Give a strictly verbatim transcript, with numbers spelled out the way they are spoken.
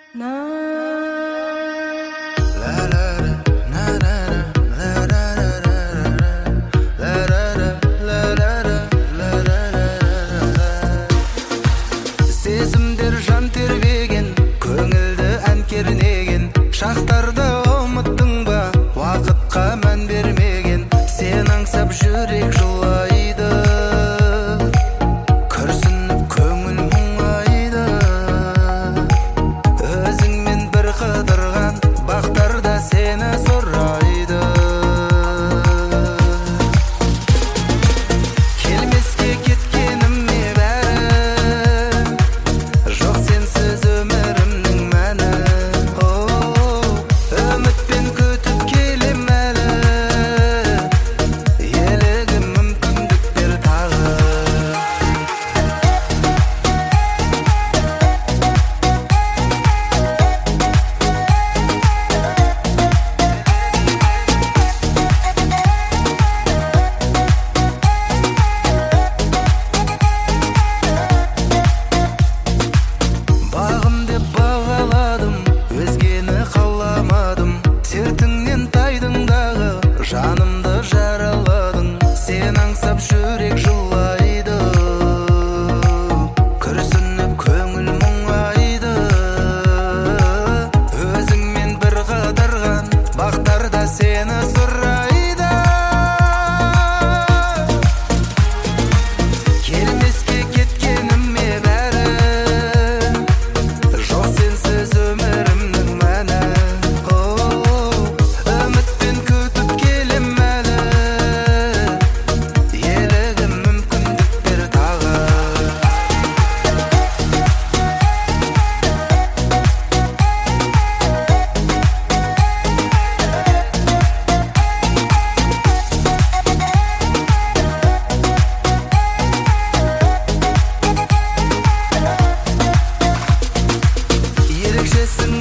Сезімдер жан тербеген, көңілді ән кернеген, шақтарды ұмыттың ба, уақытқа мән бермеген. Сен аңсап жүрек жылайды, күрсініп көңіл мұңайды. Өзіңмен бір қыдырған бақтарда сені сұрайды. Келмеске кеткеніме бәрі, жоқ сенсіз өмірімнің мәні. Үмітпен күтіп келем әлі, елігім мүмкіндіктер тағы. Бағым деп бағаладым, өзгені қаламадым. Сертіңнен тайдың дағы, жанымды жараладың. Сен аңсап жүрек жылайды, күрсініп көңіл мұңайды. Өзіңмен бір қыдырған бақтарда сені сұрайды. Келмеске кеткеніме бәрі, жоқ сенсіз өмірімнің мәні. Үмітпен күтіп келем әлі, елігім мүмкіндіктер тағы. Ерекшесің